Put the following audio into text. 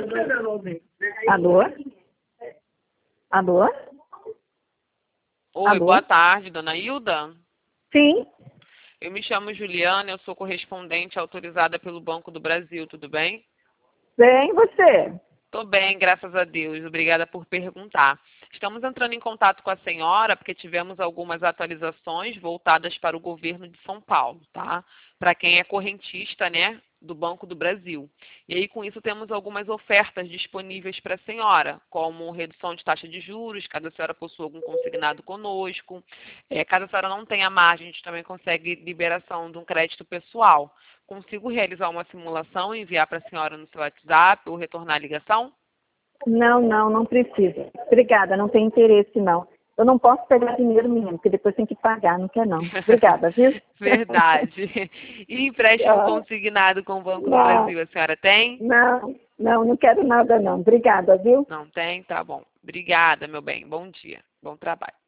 Alô? Alô? Oi, Alô? boa tarde, dona Hilda. Sim, Eu me chamo Juliana, eu sou correspondente autorizada pelo Banco do Brasil, tudo bem? bem, você? Tô bem, graças a Deus. Obrigada por perguntar. Estamos entrando em contato com a senhora porque tivemos algumas atualizações voltadas para o governo de São Paulo, tá? Para quem é correntista, né, do Banco do Brasil. E aí, com isso, temos algumas ofertas disponíveis para a senhora, como redução de taxa de juros, caso a senhora possua algum consignado conosco. Caso a senhora não tenha margem, a gente também consegue liberação de um crédito pessoal. Consigo realizar uma simulação e enviar para a senhora no seu WhatsApp ou retornar a ligação? Não precisa. Obrigada, não tem interesse, não. Eu não posso pegar dinheiro menino, porque depois tem que pagar, não quer não. Obrigada, viu? Verdade. E empréstimo Ah, consignado com o Banco do Não, Brasil, a senhora tem? não quero nada, não. Obrigada, viu? Não tem? Tá bom. Obrigada, meu bem. Bom dia. Bom trabalho.